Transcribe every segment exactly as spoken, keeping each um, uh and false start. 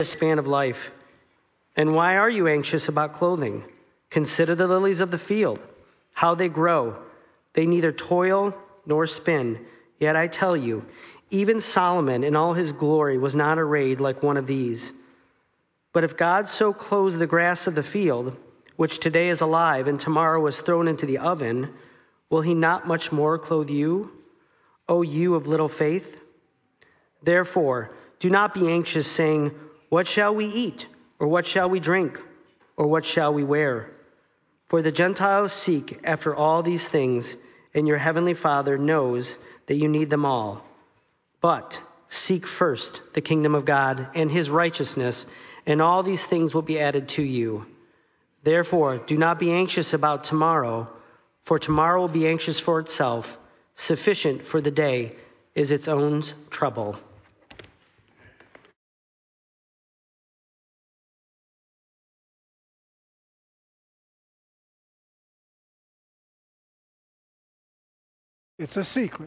span of life. And why are you anxious about clothing? Consider the lilies of the field, how they grow. They neither toil nor spin. Yet I tell you, even Solomon in all his glory was not arrayed like one of these. But if God so clothes the grass of the field, which today is alive and tomorrow is thrown into the oven, will he not much more clothe you, O you of little faith? Therefore, do not be anxious, saying, what shall we eat? Or what shall we drink? Or what shall we wear? For the Gentiles seek after all these things, and your heavenly Father knows that you need them all. But seek first the kingdom of God and his righteousness, and all these things will be added to you. Therefore, do not be anxious about tomorrow, for tomorrow will be anxious for itself. Sufficient for the day is its own trouble. It's a secret.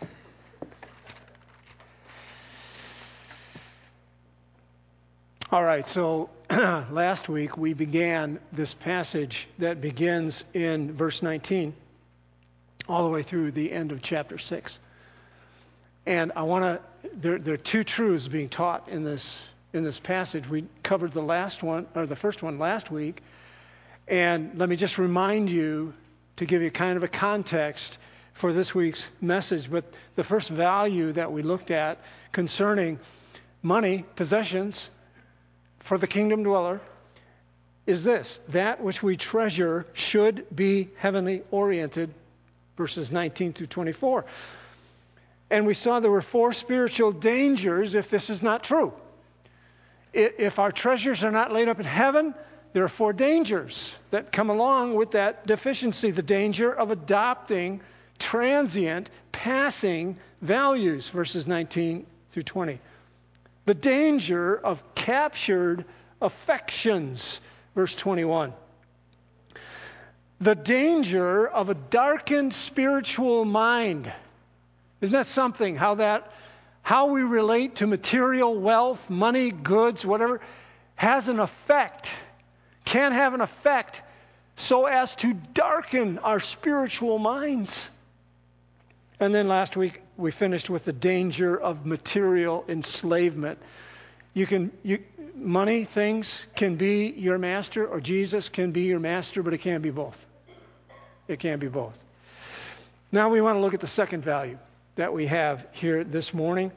All right, so last week we began this passage that begins in verse nineteen all the way through the end of chapter six. And I want to, there, there are two truths being taught in this in this passage. We covered the last one, or the first one last week. And let me just remind you to give you kind of a context for this week's message. But the first value that we looked at concerning money, possessions, for the kingdom dweller is this: that which we treasure should be heavenly oriented, verses nineteen through twenty-four. And we saw there were four spiritual dangers if this is not true. If our treasures are not laid up in heaven, there are four dangers that come along with that deficiency. The danger of adopting transient, passing values, verses nineteen through twenty. The danger of captured affections, verse twenty-one. The danger of a darkened spiritual mind. Isn't that something? How that, how we relate to material wealth, money, goods, whatever, has an effect, can have an effect so as to darken our spiritual minds. And then last week we finished with the danger of material enslavement. You can, you, money, things can be your master, or Jesus can be your master, but it can't be both. It can't be both. Now we want to look at the second value that we have here this morning.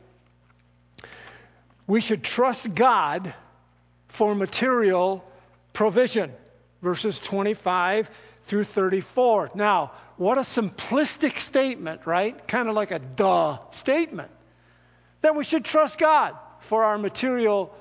We should trust God for material provision, verses twenty-five through thirty-four. Now, what a simplistic statement, right? Kind of like a duh statement. That we should trust God for our material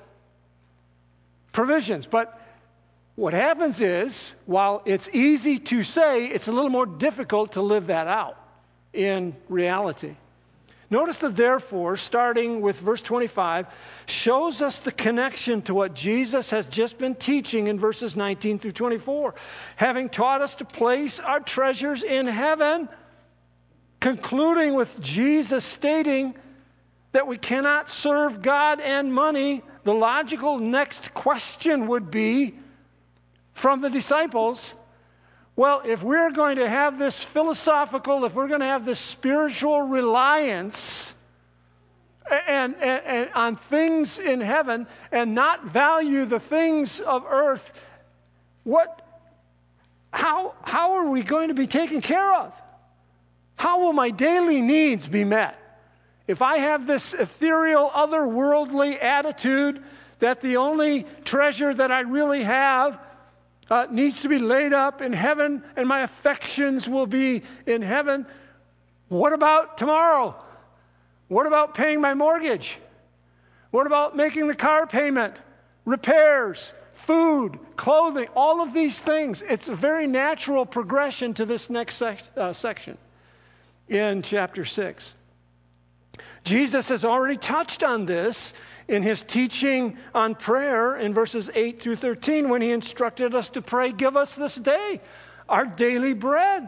provisions. But what happens is, while it's easy to say, it's a little more difficult to live that out in reality. Notice that therefore, starting with verse twenty-five, shows us the connection to what Jesus has just been teaching in verses nineteen through twenty-four. Having taught us to place our treasures in heaven, concluding with Jesus stating that we cannot serve God and money, the logical next question would be from the disciples, well, if we're going to have this philosophical, if we're going to have this spiritual reliance and, and, and on things in heaven and not value the things of earth, what, how, how are we going to be taken care of? How will my daily needs be met? If I have this ethereal, otherworldly attitude that the only treasure that I really have Uh, needs to be laid up in heaven, and my affections will be in heaven. What about tomorrow? What about paying my mortgage? What about making the car payment, repairs, food, clothing, all of these things? It's a very natural progression to this next sec- uh, section in chapter six. Jesus has already touched on this in his teaching on prayer in verses eight through thirteen, when he instructed us to pray, give us this day our daily bread.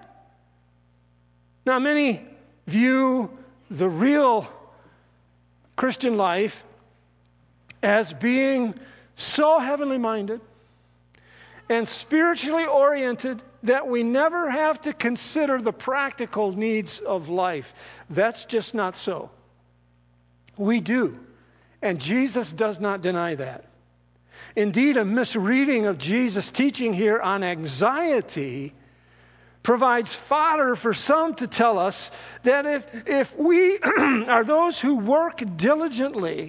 Now, many view the real Christian life as being so heavenly minded, and spiritually oriented that we never have to consider the practical needs of life. That's just not so. We do, and Jesus does not deny that. Indeed, a misreading of Jesus' teaching here on anxiety provides fodder for some to tell us that if, if we are those who work diligently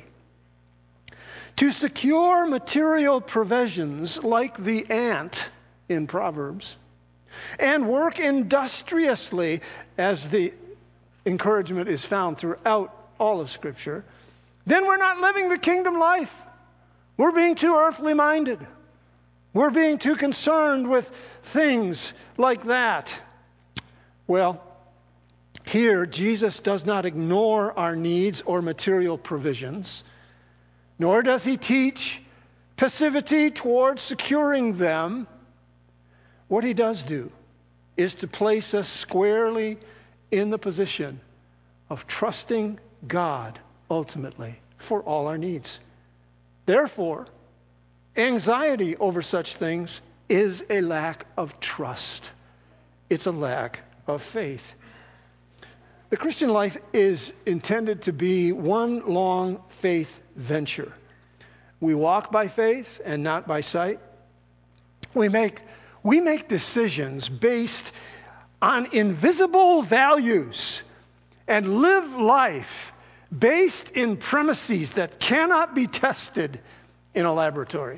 to secure material provisions like the ant in Proverbs, and work industriously, as the encouragement is found throughout all of Scripture, then we're not living the kingdom life. We're being too earthly minded. We're being too concerned with things like that. Well, here Jesus does not ignore our needs or material provisions, nor does he teach passivity towards securing them. What he does do is to place us squarely in the position of trusting God ultimately for all our needs. Therefore, anxiety over such things is a lack of trust. It's a lack of faith. The Christian life is intended to be one long faith venture. We walk by faith and not by sight. We make, we make decisions based on invisible values and live life based in premises that cannot be tested in a laboratory.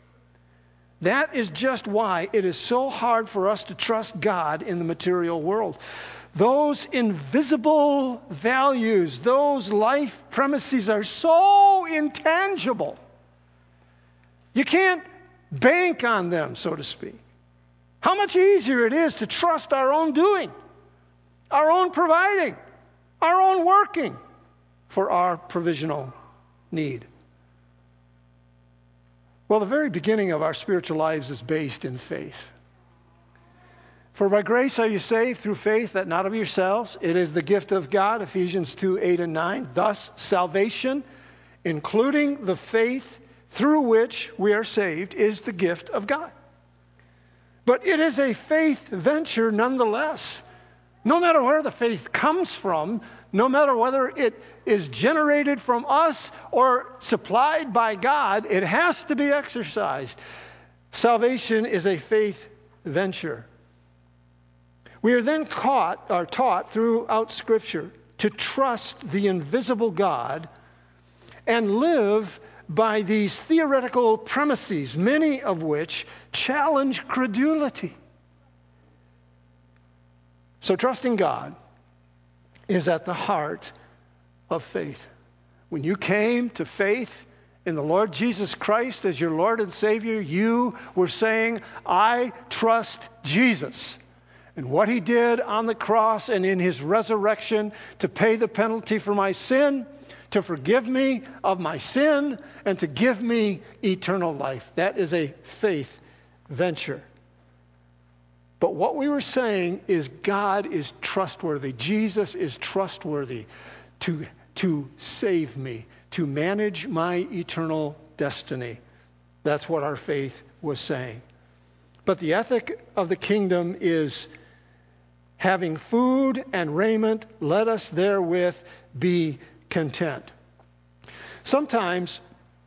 That is just why it is so hard for us to trust God in the material world. Those invisible values, those life premises are so intangible. You can't bank on them, so to speak. How much easier it is to trust our own doing, our own providing, our own working for our provisional need. Well, the very beginning of our spiritual lives is based in faith. For by grace are you saved through faith, that not of yourselves. It is the gift of God, Ephesians two, eight and nine. Thus, salvation, including the faith through which we are saved, is the gift of God. But it is a faith venture nonetheless. No matter where the faith comes from, no matter whether it is generated from us or supplied by God, it has to be exercised. Salvation is a faith venture. We are then caught, or taught throughout Scripture to trust the invisible God and live by these theoretical premises, many of which challenge credulity. So trusting God is at the heart of faith. When you came to faith in the Lord Jesus Christ as your Lord and Savior, you were saying, I trust Jesus and what he did on the cross and in his resurrection to pay the penalty for my sin, to forgive me of my sin, and to give me eternal life. That is a faith venture. But what we were saying is God is trustworthy. Jesus is trustworthy to, to save me, to manage my eternal destiny. That's what our faith was saying. But the ethic of the kingdom is having food and raiment, let us therewith be content. Sometimes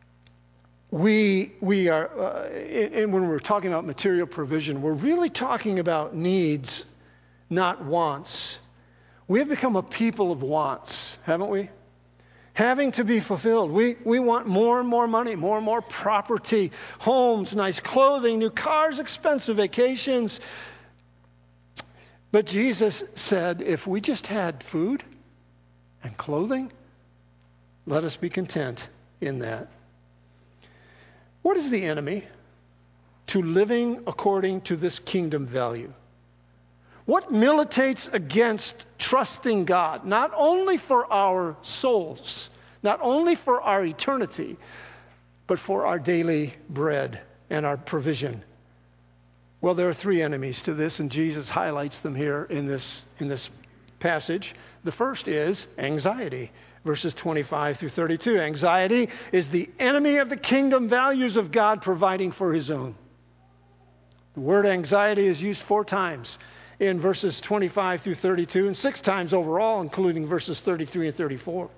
we we are, uh, and when we're talking about material provision, we're really talking about needs, not wants. We have become a people of wants, haven't we? Having to be fulfilled. We we want more and more money, more and more property, homes, nice clothing, new cars, expensive vacations. But Jesus said, if we just had food and clothing, let us be content in that. What is the enemy to living according to this kingdom value? What militates against trusting God, not only for our souls, not only for our eternity, but for our daily bread and our provision? Well, there are three enemies to this, and Jesus highlights them here in this, in this passage. The first is anxiety, verses twenty-five through thirty-two. Anxiety is the enemy of the kingdom values of God providing for his own. The word anxiety is used four times in verses twenty-five through thirty-two and six times overall, including verses thirty-three and thirty-four.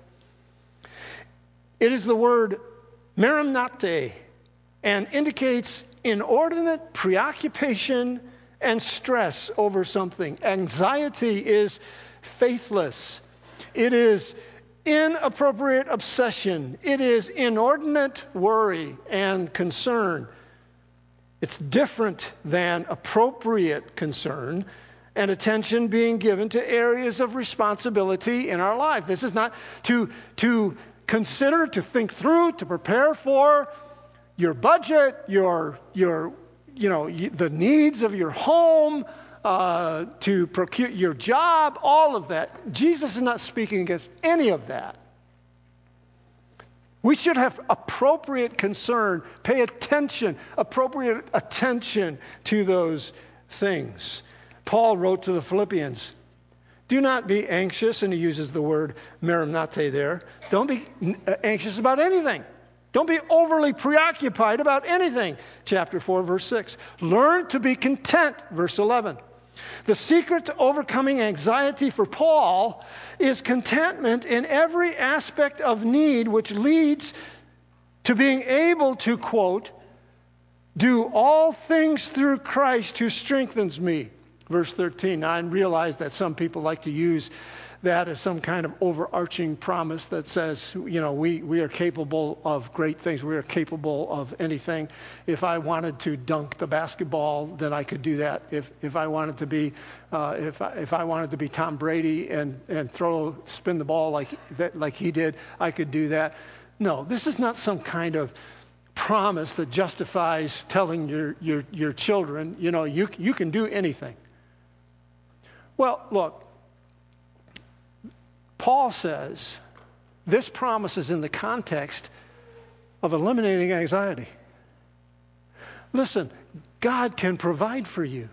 It is the word merimnate and indicates inordinate preoccupation and stress over something. Anxiety is faithless. It is inappropriate obsession. It is inordinate worry and concern. It's different than appropriate concern and attention being given to areas of responsibility in our life. This is not to, to consider, to think through, to prepare for your budget, your, your, you know, the needs of your home, uh, to procure your job, all of that. Jesus is not speaking against any of that. We should have appropriate concern, pay attention, appropriate attention to those things. Paul wrote to the Philippians, do not be anxious, and he uses the word merimnate there. Don't be anxious about anything. Don't be overly preoccupied about anything. Chapter four, verse six. Learn to be content, verse eleven. The secret to overcoming anxiety for Paul is contentment in every aspect of need, which leads to being able to, quote, do all things through Christ who strengthens me. Verse thirteen. Now, I realize that some people like to use that as some kind of overarching promise that says, you know, we, we are capable of great things. We are capable of anything. If I wanted to dunk the basketball, then I could do that. If if I wanted to be, uh, if I, if I wanted to be Tom Brady and and throw spin the ball like that like he did, I could do that. No, this is not some kind of promise that justifies telling your your your children, you know, you you can do anything. Well, look. Paul says this promise is in the context of eliminating anxiety. Listen, God can provide for you.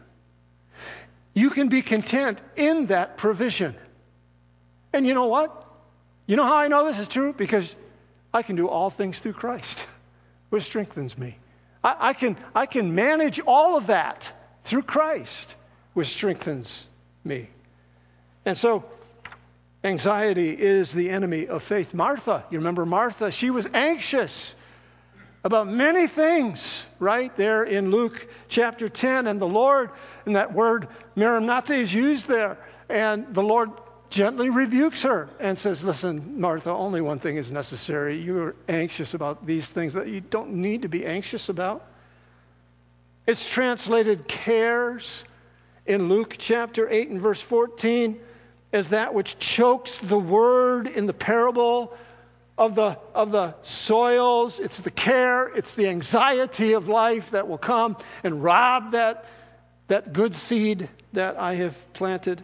You can be content in that provision. And you know what? You know how I know this is true? Because I can do all things through Christ, which strengthens me. I, I can, I can manage all of that through Christ, which strengthens me. And so, anxiety is the enemy of faith. Martha, you remember Martha? She was anxious about many things, right? There in Luke chapter ten. And the Lord, and that word merimnate is used there. And the Lord gently rebukes her and says, listen, Martha, only one thing is necessary. You are anxious about these things that you don't need to be anxious about. It's translated cares in Luke chapter eight and verse fourteen. As that which chokes the word in the parable of the of the soils. It's the care, it's the anxiety of life that will come and rob that, that good seed that I have planted.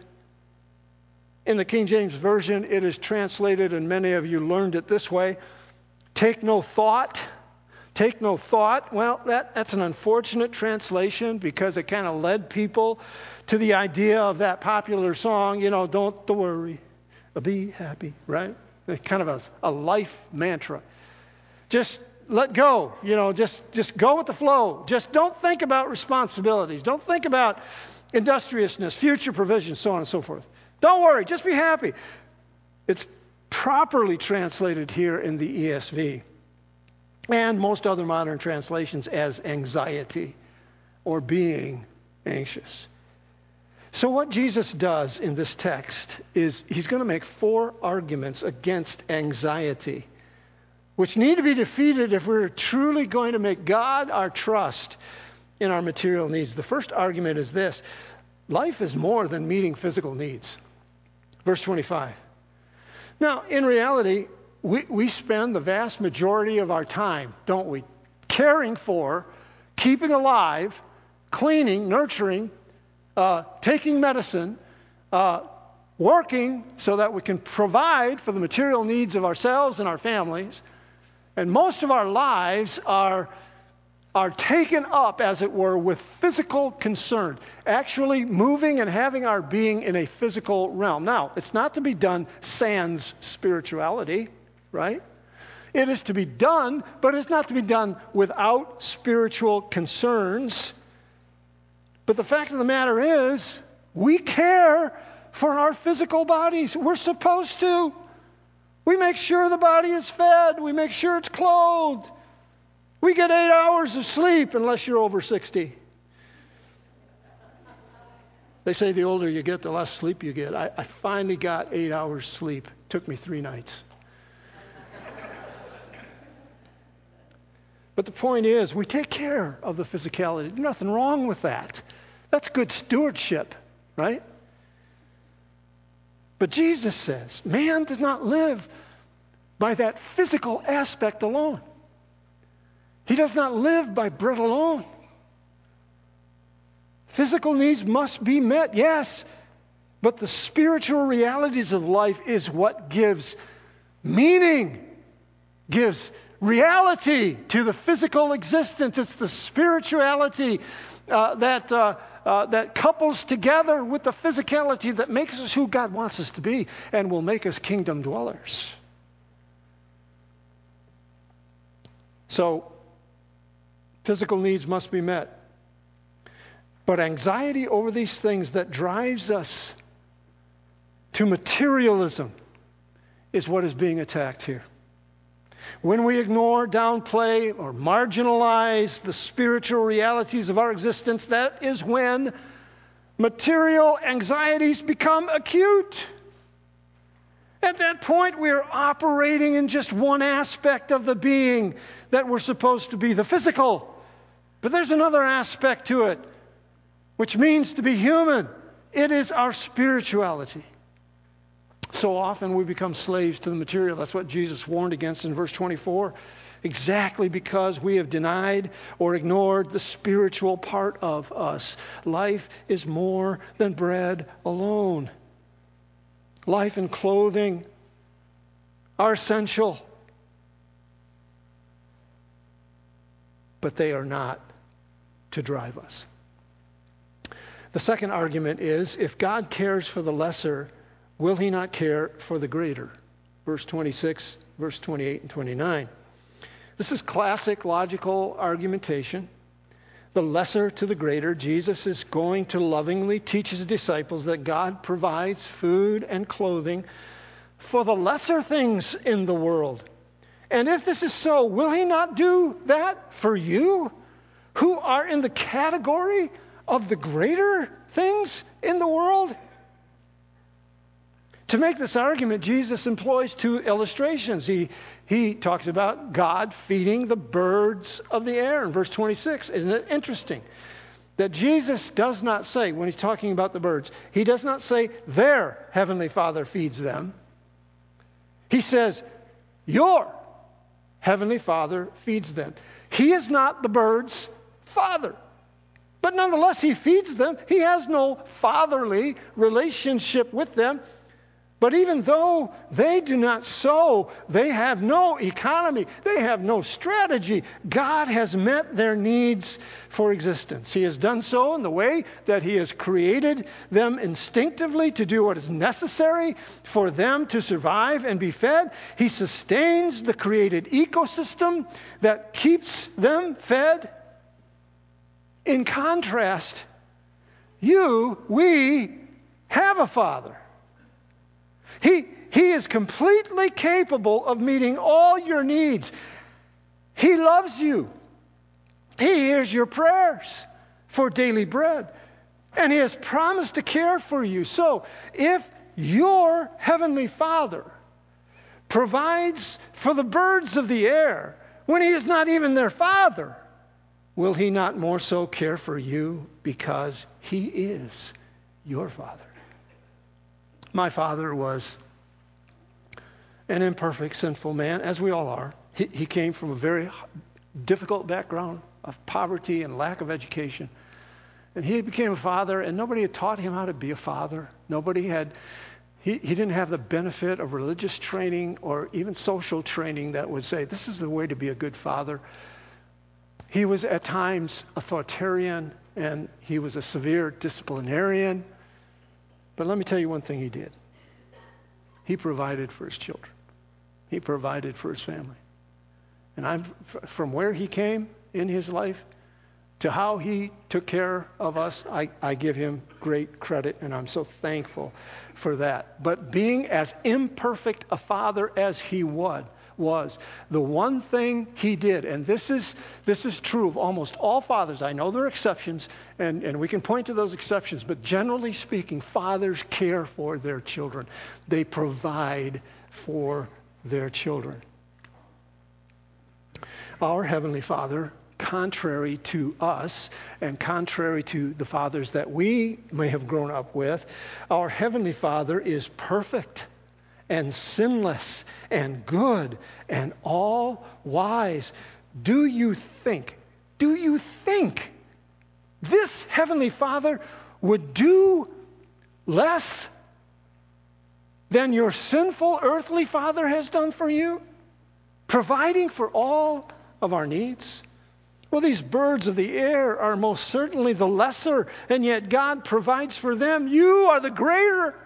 In the King James Version, it is translated, and many of you learned it this way, take no thought. Take no thought. Well, that, that's an unfortunate translation because it kind of led people to the idea of that popular song, you know, don't worry, be happy, right? It's kind of a, a life mantra. Just let go, you know, just, just go with the flow. Just don't think about responsibilities. Don't think about industriousness, future provision, so on and so forth. Don't worry, just be happy. It's properly translated here in the E S V. And most other modern translations as anxiety or being anxious. So what Jesus does in this text is he's going to make four arguments against anxiety, which need to be defeated if we're truly going to make God our trust in our material needs. The first argument is this: life is more than meeting physical needs. Verse twenty-five. Now, in reality, We, we spend the vast majority of our time, don't we, caring for, keeping alive, cleaning, nurturing, uh, taking medicine, uh, working so that we can provide for the material needs of ourselves and our families. And most of our lives are are taken up, as it were, with physical concern, actually moving and having our being in a physical realm. Now, it's not to be done sans spirituality, right? It is to be done, but it's not to be done without spiritual concerns. But the fact of the matter is, we care for our physical bodies. We're supposed to. We make sure the body is fed. We make sure it's clothed. We get eight hours of sleep unless you're over sixty. They say the older you get, the less sleep you get. I, I finally got eight hours sleep. It took me three nights. But the point is, we take care of the physicality. There's nothing wrong with that. That's good stewardship, right? But Jesus says, man does not live by that physical aspect alone. He does not live by bread alone. Physical needs must be met, yes, but the spiritual realities of life is what gives meaning, gives reality to the physical existence. It's the spirituality uh, that uh, uh, that couples together with the physicality that makes us who God wants us to be and will make us kingdom dwellers. So, physical needs must be met. But anxiety over these things that drives us to materialism is what is being attacked here. When we ignore, downplay, or marginalize the spiritual realities of our existence, that is when material anxieties become acute. At that point, we are operating in just one aspect of the being that we're supposed to be, the physical. But there's another aspect to it, which means to be human. It is our spirituality. So often we become slaves to the material. That's what Jesus warned against in verse twenty-four. Exactly because we have denied or ignored the spiritual part of us. Life is more than bread alone. Life and clothing are essential, but they are not to drive us. The second argument is, if God cares for the lesser, will he not care for the greater? Verse twenty-six, verse twenty-eight, and twenty-nine. This is classic logical argumentation. The lesser to the greater. Jesus is going to lovingly teach his disciples that God provides food and clothing for the lesser things in the world. And if this is so, will he not do that for you, who are in the category of the greater things in the world? To make this argument, Jesus employs two illustrations. He, he talks about God feeding the birds of the air in verse twenty-six. Isn't it interesting that Jesus does not say, when he's talking about the birds, he does not say their heavenly Father feeds them. He says, your heavenly Father feeds them. He is not the birds' father. But nonetheless, he feeds them. He has no fatherly relationship with them. But even though they do not sow, they have no economy, they have no strategy, God has met their needs for existence. He has done so in the way that he has created them instinctively to do what is necessary for them to survive and be fed. He sustains the created ecosystem that keeps them fed. In contrast, you, we have a Father. He, he is completely capable of meeting all your needs. He loves you. He hears your prayers for daily bread. And he has promised to care for you. So if your heavenly Father provides for the birds of the air when he is not even their father, will he not more so care for you because he is your Father? My father was an imperfect, sinful man, as we all are. He, he came from a very difficult background of poverty and lack of education. And he became a father, and nobody had taught him how to be a father. Nobody had, he, he didn't have the benefit of religious training or even social training that would say, this is the way to be a good father. He was at times authoritarian, and he was a severe disciplinarian. But let me tell you one thing he did. He provided for his children. He provided for his family. And I'm from where he came in his life to how he took care of us, I, I give him great credit, and I'm so thankful for that. But being as imperfect a father as he was, was the one thing he did, and this is this is true of almost all fathers. I know there are exceptions, and, and we can point to those exceptions, but generally speaking, fathers care for their children. They provide for their children. Our Heavenly Father, contrary to us and contrary to the fathers that we may have grown up with, our Heavenly Father is perfect and sinless and good and all wise. Do you think, do you think this Heavenly Father would do less than your sinful earthly father has done for you? Providing for all of our needs? Well, these birds of the air are most certainly the lesser, and yet God provides for them. You are the greater.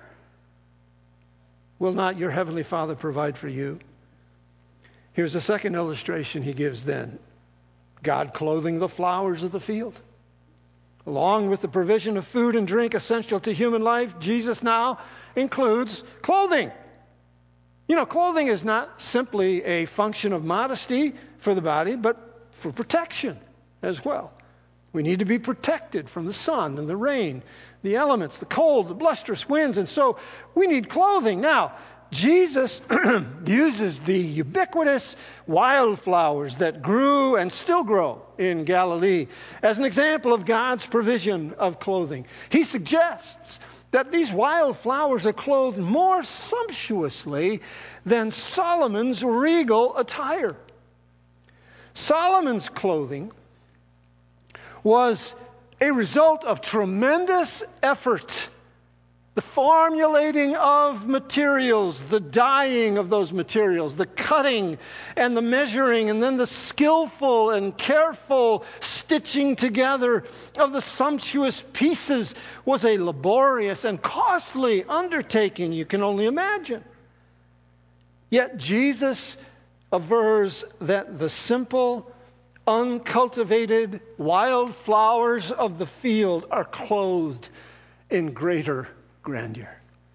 Will not your Heavenly Father provide for you? Here's a second illustration he gives then. God clothing the flowers of the field. Along with the provision of food and drink essential to human life, Jesus now includes clothing. You know, clothing is not simply a function of modesty for the body, but for protection as well. We need to be protected from the sun and the rain, the elements, the cold, the blusterous winds, and so we need clothing. Now, Jesus uses the ubiquitous wildflowers that grew and still grow in Galilee as an example of God's provision of clothing. He suggests that these wildflowers are clothed more sumptuously than Solomon's regal attire. Solomon's clothing was a result of tremendous effort. The formulating of materials, the dyeing of those materials, the cutting and the measuring, and then the skillful and careful stitching together of the sumptuous pieces was a laborious and costly undertaking, you can only imagine. Yet Jesus avers that the simple, uncultivated wild flowers of the field are clothed in greater grandeur.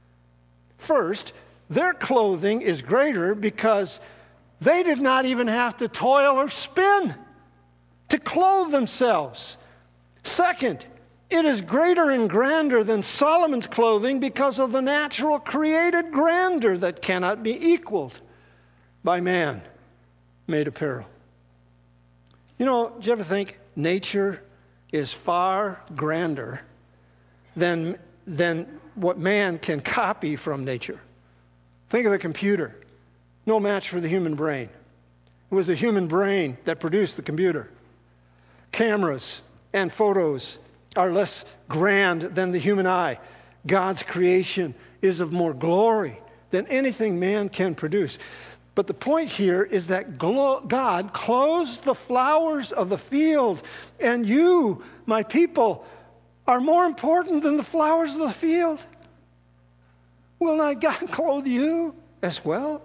First, their clothing is greater because they did not even have to toil or spin to clothe themselves. Second, it is greater and grander than Solomon's clothing because of the natural created grandeur that cannot be equaled by man-made apparel. You know, do you ever think nature is far grander than, than what man can copy from nature? Think of the computer. No match for the human brain. It was the human brain that produced the computer. Cameras and photos are less grand than the human eye. God's creation is of more glory than anything man can produce. But the point here is that God clothes the flowers of the field, and you, my people, are more important than the flowers of the field. Will not God clothe you as well?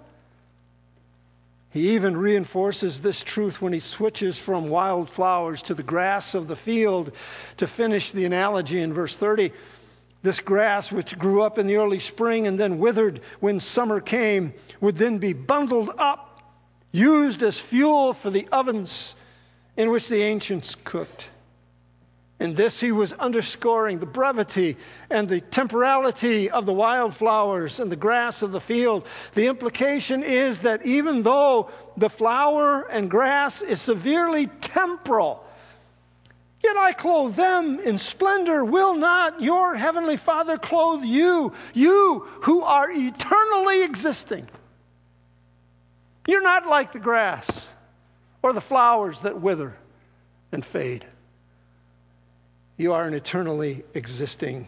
He even reinforces this truth when he switches from wildflowers to the grass of the field to finish the analogy in verse thirty. This grass, which grew up in the early spring and then withered when summer came, would then be bundled up, used as fuel for the ovens in which the ancients cooked. In this he was underscoring the brevity and the temporality of the wildflowers and the grass of the field. The implication is that even though the flower and grass is severely temporal, yet I clothe them in splendor. Will not your heavenly Father clothe you, you who are eternally existing? You're not like the grass or the flowers that wither and fade. You are an eternally existing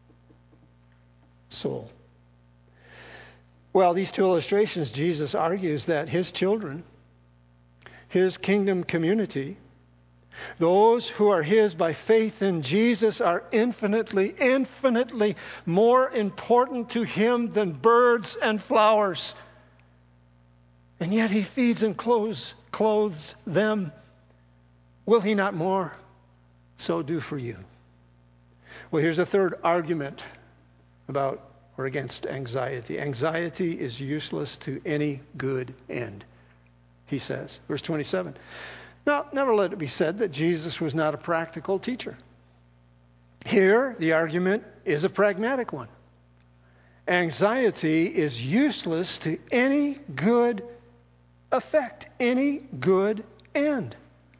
soul. Well, these two illustrations, Jesus argues that his children, his kingdom community, Those who are his by faith in Jesus are infinitely, infinitely more important to him than birds and flowers. And yet he feeds and clothes, clothes them. Will he not more so do for you? Well, here's a third argument about or against anxiety. Anxiety is useless to any good end, he says. Verse twenty-seven. Now, never let it be said that Jesus was not a practical teacher. Here, the argument is a pragmatic one. Anxiety is useless to any good effect, any good end.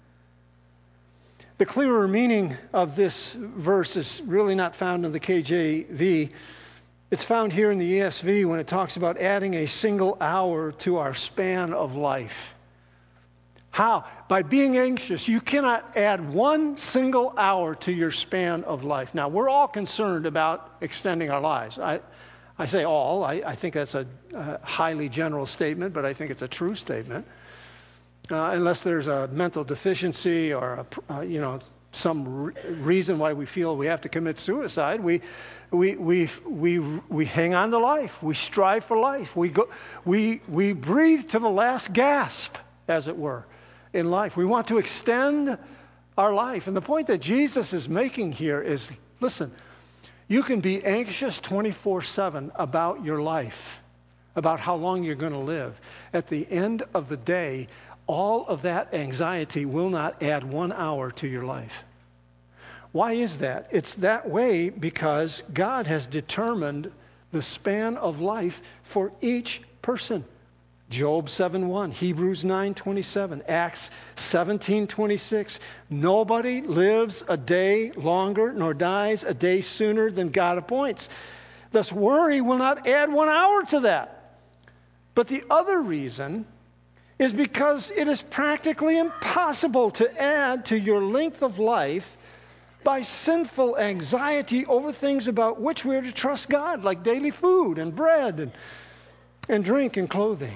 The clearer meaning of this verse is really not found in the K J V. It's found here in the E S V when it talks about adding a single hour to our span of life. How? By being anxious, you cannot add one single hour to your span of life. Now, we're all concerned about extending our lives. I, I say all. I, I think that's a, a highly general statement, but I think it's a true statement. Uh, unless there's a mental deficiency or a, uh, you know, some re- reason why we feel we have to commit suicide, we we we we we hang on to life. We strive for life. We go we we breathe to the last gasp, as it were, in life. We want to extend our life. And the point that Jesus is making here is, listen, you can be anxious twenty-four seven about your life, about how long you're going to live. At the end of the day, all of that anxiety will not add one hour to your life. Why is that? It's that way because God has determined the span of life for each person. Job seven one, Hebrews nine twenty-seven, Acts seventeen twenty-six. Nobody lives a day longer nor dies a day sooner than God appoints. Thus, worry will not add one hour to that. But the other reason is because it is practically impossible to add to your length of life by sinful anxiety over things about which we are to trust God, like daily food and bread and, and drink and clothing.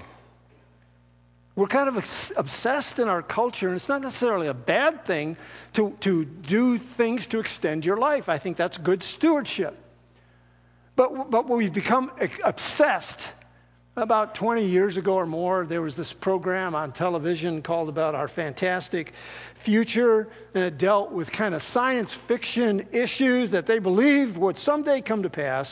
We're kind of obsessed in our culture, and it's not necessarily a bad thing to, to do things to extend your life. I think that's good stewardship. But, but we've become obsessed. About twenty years ago or more, there was this program on television called About Our Fantastic Future, and it dealt with kind of science fiction issues that they believed would someday come to pass.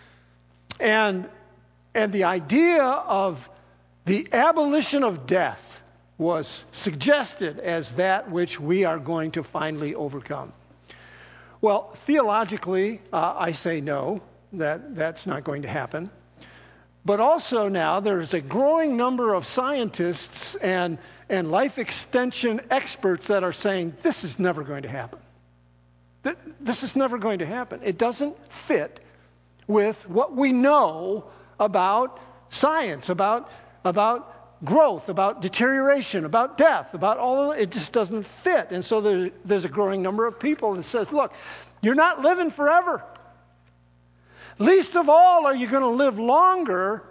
And, and the idea of the abolition of death was suggested as that which we are going to finally overcome. Well, theologically, uh, I say no, that that's not going to happen. But also now there's a growing number of scientists and, and life extension experts that are saying this is never going to happen. This is never going to happen. It doesn't fit with what we know about science, about, about growth, about deterioration, about death, about all of it. It just doesn't fit. And so there, there's a growing number of people that says, look, you're not living forever. Least of all are you going to live longer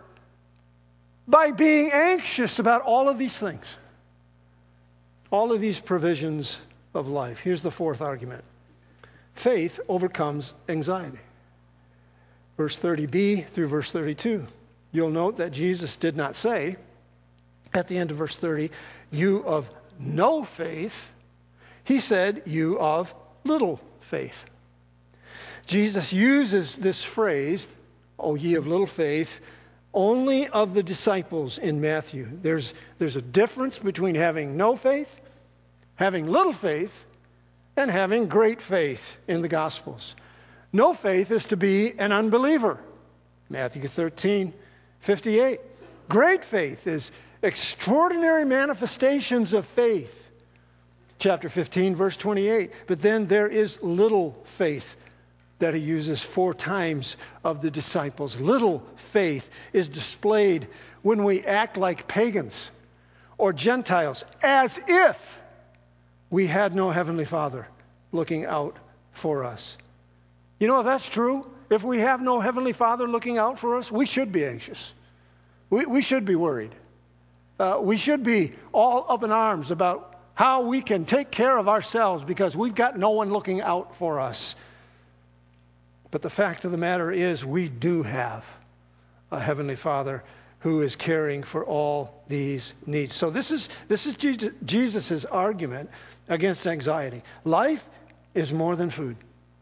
by being anxious about all of these things. All of these provisions of life. Here's the fourth argument. Faith overcomes anxiety. Verse thirty b through verse thirty-two. You'll note that Jesus did not say, at the end of verse thirty, you of no faith. He said, you of little faith. Jesus uses this phrase, O ye of little faith, only of the disciples in Matthew. There's, there's a difference between having no faith, having little faith, and having great faith in the Gospels. No faith is to be an unbeliever. Matthew thirteen fifty-eight. Great faith is extraordinary manifestations of faith. Chapter fifteen, verse twenty-eight. But then there is little faith that he uses four times of the disciples. Little faith is displayed when we act like pagans or Gentiles, as if we had no Heavenly Father looking out for us. You know, if that's true, if we have no Heavenly Father looking out for us, we should be anxious. We, we should be worried. Uh, we should be all up in arms about how we can take care of ourselves because we've got no one looking out for us. But the fact of the matter is we do have a Heavenly Father who is caring for all these needs. So this is this is Jesus' argument against anxiety. Life is more than food.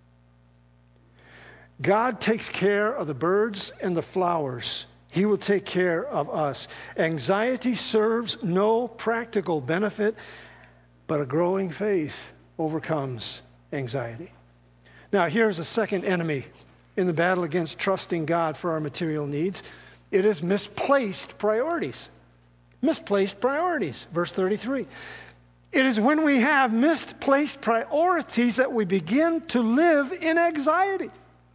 God takes care of the birds and the flowers. He will take care of us. Anxiety serves no practical benefit, but a growing faith overcomes anxiety. Now, here's a second enemy in the battle against trusting God for our material needs. It is misplaced priorities. Misplaced priorities. Verse thirty-three. It is when we have misplaced priorities that we begin to live in anxiety.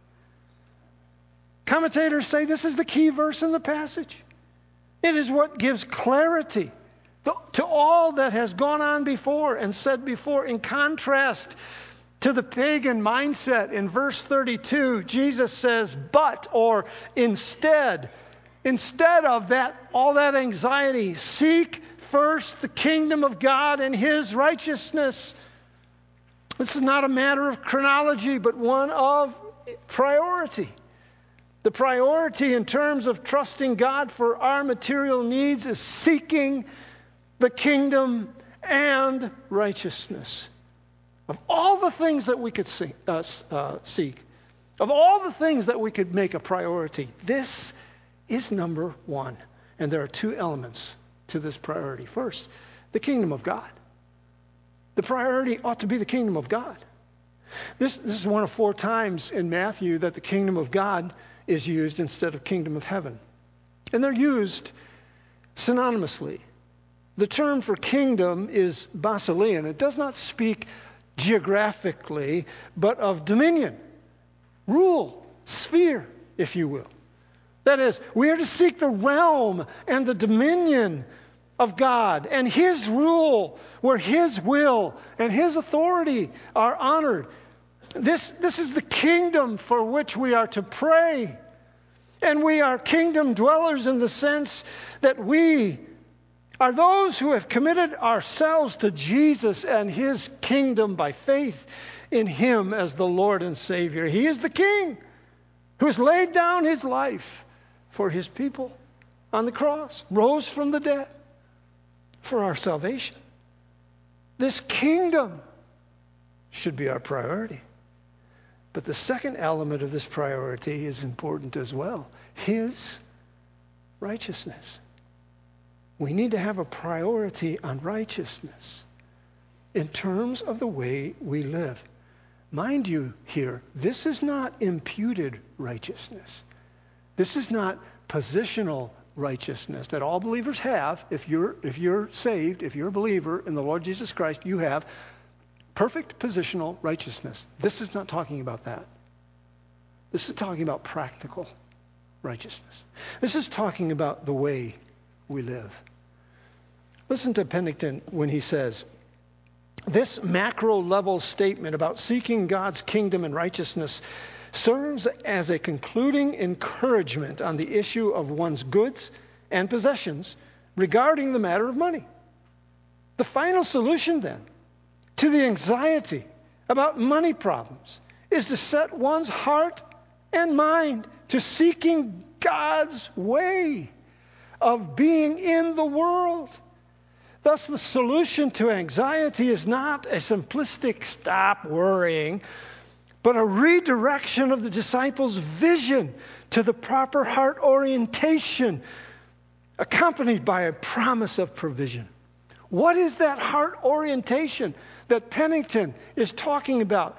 Commentators say this is the key verse in the passage. It is what gives clarity to all that has gone on before and said before. In contrast to the pagan mindset, in verse thirty-two, Jesus says, but, or instead, instead of that, all that anxiety, seek first the kingdom of God and His righteousness. This is not a matter of chronology, but one of priority. The priority in terms of trusting God for our material needs is seeking the kingdom and righteousness. Of all the things that we could see, uh, uh, seek, of all the things that we could make a priority, this is number one. And there are two elements to this priority. First, the kingdom of God. The priority ought to be the kingdom of God. This, this is one of four times in Matthew that the kingdom of God is used instead of kingdom of heaven. And they're used synonymously. The term for kingdom is basileia. It does not speak geographically, but of dominion, rule, sphere, if you will. That is, we are to seek the realm and the dominion of God and His rule, where His will and His authority are honored. This, this is the kingdom for which we are to pray. And we are kingdom dwellers in the sense that we are those who have committed ourselves to Jesus and His kingdom by faith in Him as the Lord and Savior. He is the King who has laid down His life for His people on the cross, rose from the dead for our salvation. This kingdom should be our priority. But the second element of this priority is important as well. His righteousness. We need to have a priority on righteousness in terms of the way we live. Mind you here, this is not imputed righteousness. This is not positional righteousness that all believers have. If you're, if you're saved, if you're a believer in the Lord Jesus Christ, you have perfect positional righteousness. This is not talking about that. This is talking about practical righteousness. This is talking about the way we live. Listen to Pennington when he says, this macro level statement about seeking God's kingdom and righteousness serves as a concluding encouragement on the issue of one's goods and possessions regarding the matter of money. The final solution then to the anxiety about money problems is to set one's heart and mind to seeking God's way of being in the world. Thus, the solution to anxiety is not a simplistic stop worrying, but a redirection of the disciples' vision to the proper heart orientation, accompanied by a promise of provision. What is that heart orientation that Pennington is talking about?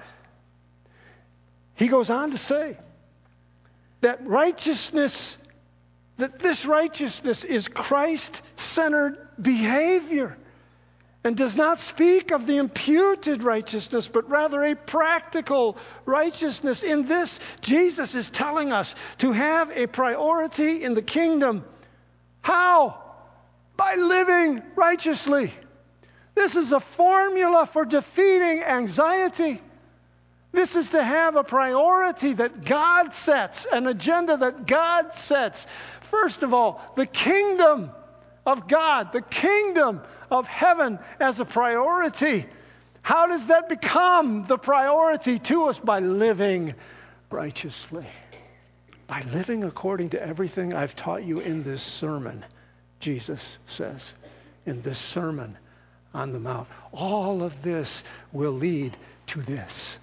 He goes on to say that righteousness, that this righteousness is Christ-centered behavior and does not speak of the imputed righteousness, but rather a practical righteousness. In this, Jesus is telling us to have a priority in the kingdom. How? By living righteously. This is a formula for defeating anxiety. This is to have a priority that God sets, an agenda that God sets. First of all, the kingdom of God, the kingdom of heaven as a priority. How does that become the priority to us? By living righteously. By living according to everything I've taught you in this sermon, Jesus says, in this Sermon on the Mount. All of this will lead to this.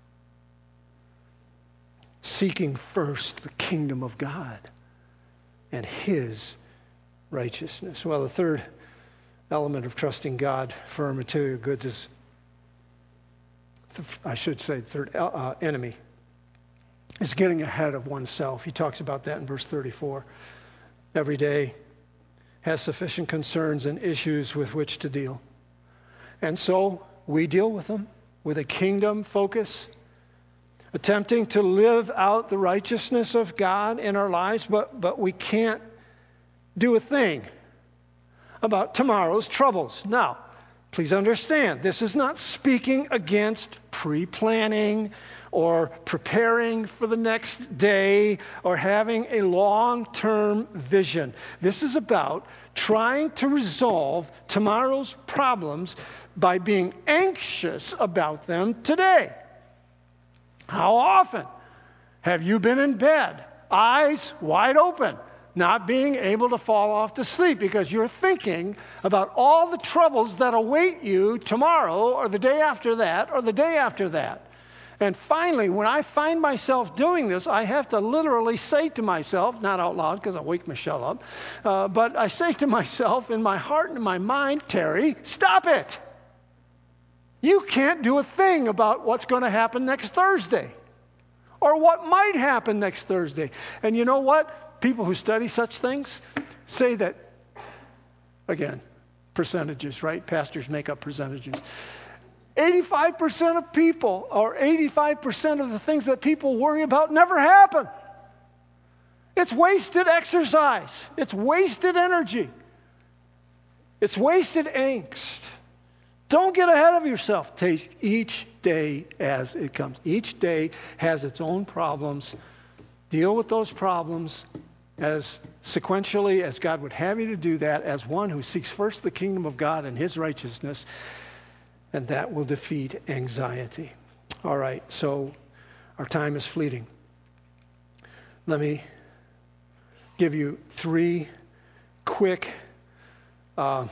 Seeking first the kingdom of God and His righteousness. Well, the third element of trusting God for our material goods is, I should say, the third uh, enemy is getting ahead of oneself. He talks about that in verse thirty-four. Every day has sufficient concerns and issues with which to deal. And so we deal with them with a kingdom focus, attempting to live out the righteousness of God in our lives, but, but we can't do a thing about tomorrow's troubles. Now, please understand, this is not speaking against pre-planning or preparing for the next day or having a long-term vision. This is about trying to resolve tomorrow's problems by being anxious about them today. How often have you been in bed, eyes wide open, not being able to fall off to sleep because you're thinking about all the troubles that await you tomorrow or the day after that or the day after that? And finally, when I find myself doing this, I have to literally say to myself, not out loud because I wake Michelle up, uh, but I say to myself in my heart and in my mind, Terry, stop it. You can't do a thing about what's going to happen next Thursday or what might happen next Thursday. And you know what? People who study such things say that, again, percentages, right? Pastors make up percentages. eighty-five percent of people, or eighty-five percent of the things that people worry about never happen. It's wasted exercise. It's wasted energy. It's wasted angst. Don't get ahead of yourself. Take each day as it comes. Each day has its own problems. Deal with those problems as sequentially as God would have you to do that, as one who seeks first the kingdom of God and His righteousness, and that will defeat anxiety. All right, so our time is fleeting. Let me give you three quick uh,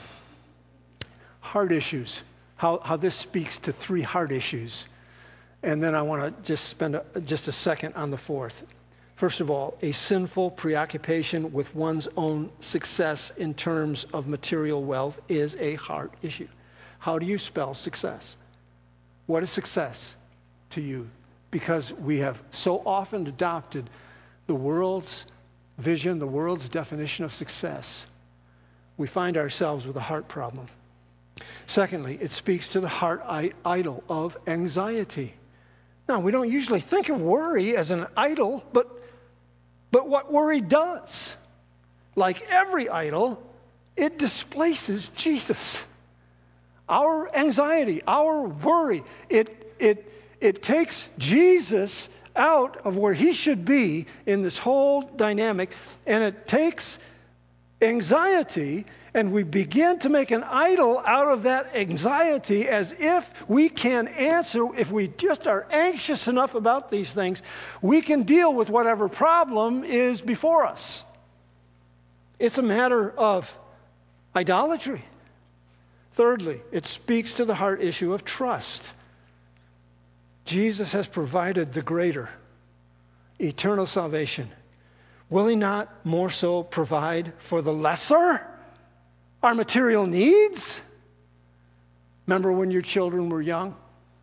heart issues, how, how this speaks to three heart issues. And then I want to just spend a, just a second on the fourth. First of all, a sinful preoccupation with one's own success in terms of material wealth is a heart issue. How do you spell success? What is success to you? Because we have so often adopted the world's vision, the world's definition of success. We find ourselves with a heart problem. Secondly, it speaks to the heart idol of anxiety. Now, we don't usually think of worry as an idol, but, but what worry does, like every idol, it displaces Jesus. Our anxiety, our worry, it, it, it takes Jesus out of where He should be in this whole dynamic, and it takes anxiety, and we begin to make an idol out of that anxiety as if we can answer, if we just are anxious enough about these things, we can deal with whatever problem is before us. It's a matter of idolatry. Thirdly, it speaks to the heart issue of trust. Jesus has provided the greater, eternal salvation. Will He not more so provide for the lesser, our material needs? Remember when your children were young?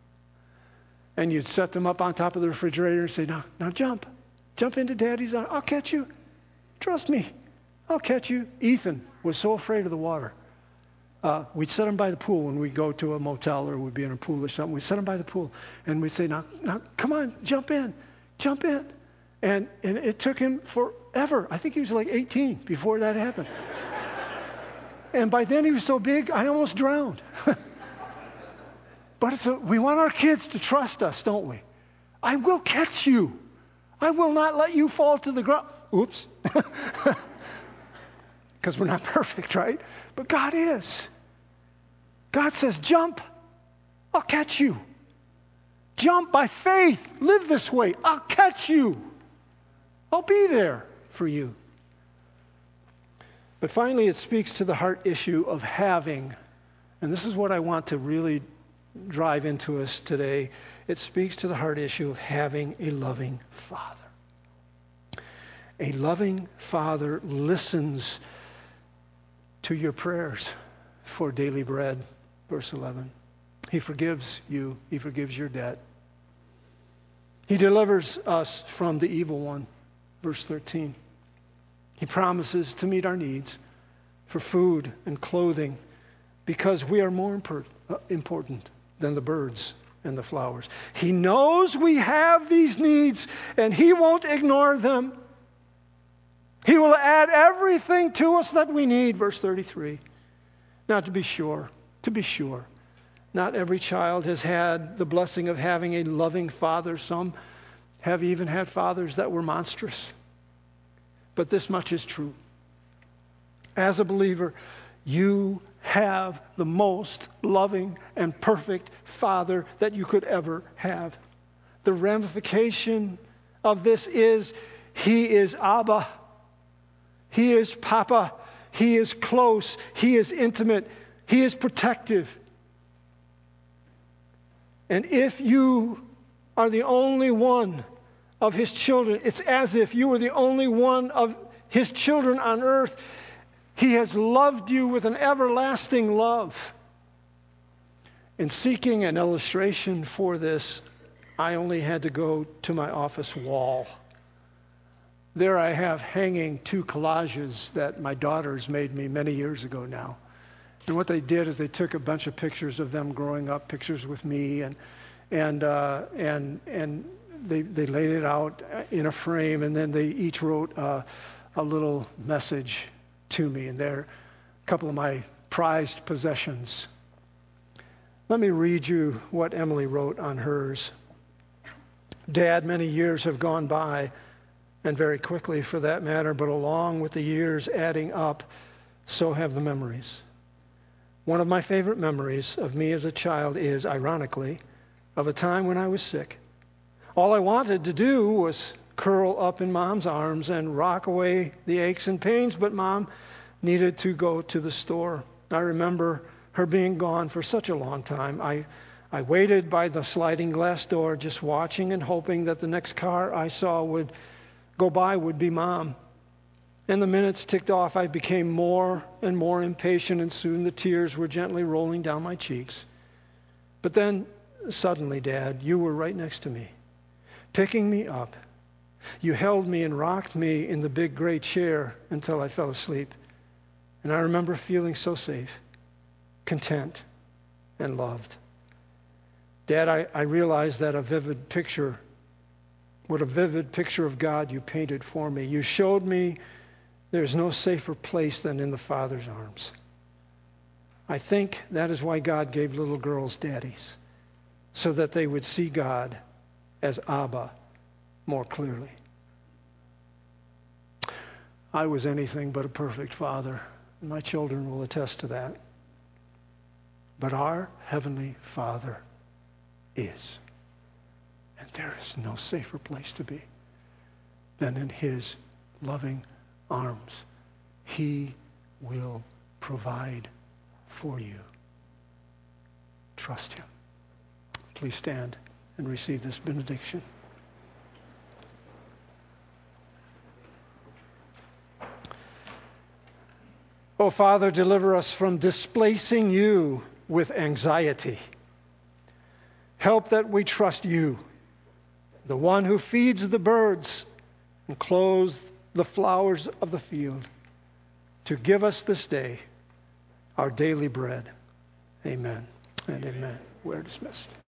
And you'd set them up on top of the refrigerator and say, now, now jump. Jump into Daddy's arms. I'll catch you. Trust me. I'll catch you. Ethan was so afraid of the water. Uh, we'd set him by the pool when we'd go to a motel or we'd be in a pool or something. We'd set him by the pool and we'd say, now, now come on, jump in. Jump in. And, and it took him forever. I think he was like eighteen before that happened. And by then he was so big, I almost drowned. But it's a, we want our kids to trust us, don't we? I will catch you. I will not let you fall to the ground. Oops. Because we're not perfect, right? But God is. God says, jump. I'll catch you. Jump by faith. Live this way. I'll catch you. I'll be there for you. But finally, it speaks to the heart issue of having. And this is what I want to really drive into us today. It speaks to the heart issue of having a loving Father. A loving Father listens to your prayers for daily bread. Verse eleven. He forgives you. He forgives your debt. He delivers us from the evil one. Verse thirteen. He promises to meet our needs for food and clothing because we are more impor- uh, important than the birds and the flowers. He knows we have these needs and He won't ignore them. He will add everything to us that we need. Verse thirty-three. Now to be sure, to be sure, not every child has had the blessing of having a loving father. Some have even had fathers that were monstrous. But this much is true. As a believer, you have the most loving and perfect Father that you could ever have. The ramification of this is He is Abba. He is Papa. He is close. He is intimate. He is protective. And if you are the only one of His children, it's as if you were the only one of His children on earth. He has loved you with an everlasting love. In seeking an illustration for this, I only had to go to my office wall. There I have hanging two collages that my daughters made me many years ago now. And what they did is they took a bunch of pictures of them growing up, pictures with me, and and uh, and and they they laid it out in a frame, and then they each wrote uh, a little message to me, and they're a couple of my prized possessions. Let me read you what Emily wrote on hers. Dad, many years have gone by, and very quickly for that matter, but along with the years adding up, so have the memories. One of my favorite memories of me as a child is, ironically, of a time when I was sick. All I wanted to do was curl up in Mom's arms and rock away the aches and pains, but Mom needed to go to the store. I remember her being gone for such a long time. I, I waited by the sliding glass door, just watching and hoping that the next car I saw would go by would be Mom. And the minutes ticked off. I became more and more impatient, and soon the tears were gently rolling down my cheeks. But then, suddenly, Dad, you were right next to me, picking me up. You held me and rocked me in the big gray chair until I fell asleep. And I remember feeling so safe, content, and loved. Dad, I, I realized that a vivid picture, what a vivid picture of God you painted for me. You showed me there's no safer place than in the Father's arms. I think that is why God gave little girls daddies, so that they would see God as Abba more clearly. I was anything but a perfect father. My children will attest to that. But our Heavenly Father is. And there is no safer place to be than in His loving arms. He will provide for you. Trust Him. Please stand and receive this benediction. Oh, Father, deliver us from displacing you with anxiety. Help that we trust you, the one who feeds the birds and clothes the flowers of the field, to give us this day our daily bread. Amen and amen. We're dismissed.